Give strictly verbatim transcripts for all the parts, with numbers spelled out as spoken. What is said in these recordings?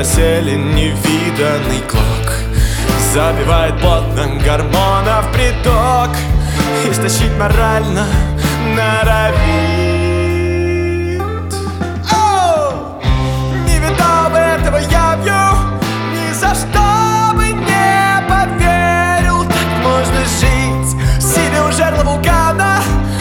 засели невиданный клок. Забивает плотно гормонов приток, истощить морально норовит. Оу! Не видал бы этого явью, ни за что бы не поверил. Так можно жить, сидя у жерла вулкана,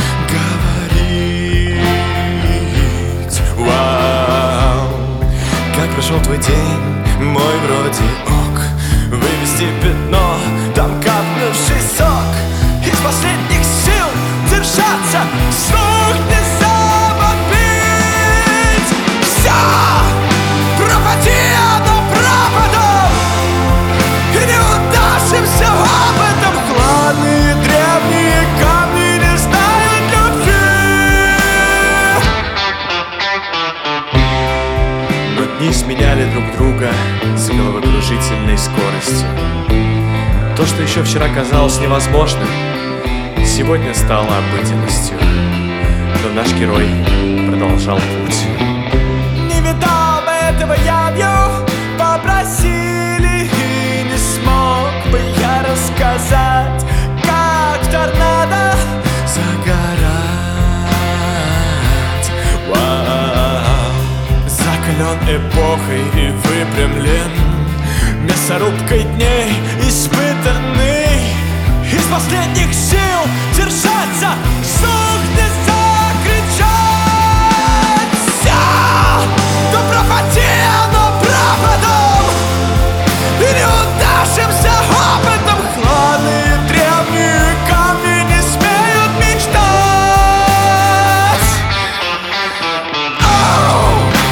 говорить. Вау! Как прошел твой день, мой вроде ок. Вывести пятно, там капнувший сок. Из последних сил держаться, слух не забыть. Все, пропади оно пропадом, и неудавшимся опытом. Хладные древние камни не знают любви. Но дни сменяли друг друга с головокружительной скоростью. То, что еще вчера казалось невозможным, сегодня стало обыденностью. Но наш герой продолжал путь. Не видал бы этого явью, попросили, и не смог бы я рассказать, как в торнадо загорать. Вау! Закален эпохой и выпрямлен, мясорубкой дней испытанный. Из последних сил держаться, вслух не закричать. Все, да пропади оно пропадом, и неудавшимся опытом. Хладные древние камни не смеют мечтать. Оу!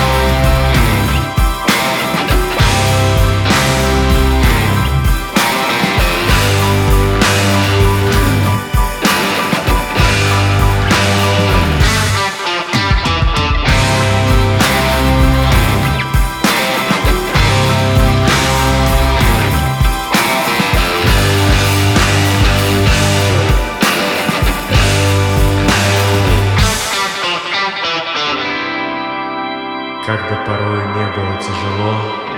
Как бы порой не было тяжело,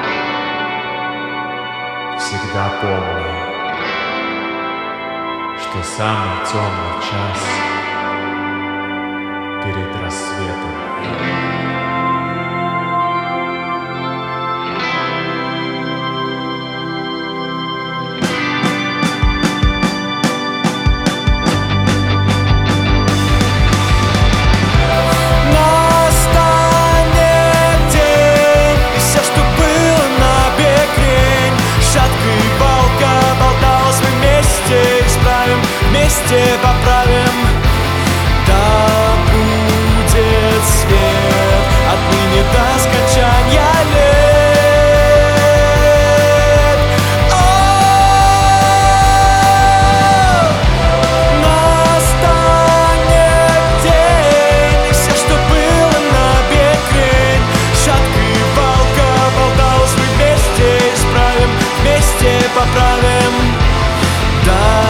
всегда помни, что самый темный час перед рассветом. Вместе поправим, да будет свет отныне до скончания лет. О, настанет день, и все, что было на бекрень, шатка и палка болталась, мы вместе исправим, вместе поправим, да